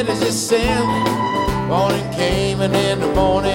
as yourself. Morning came and in the morning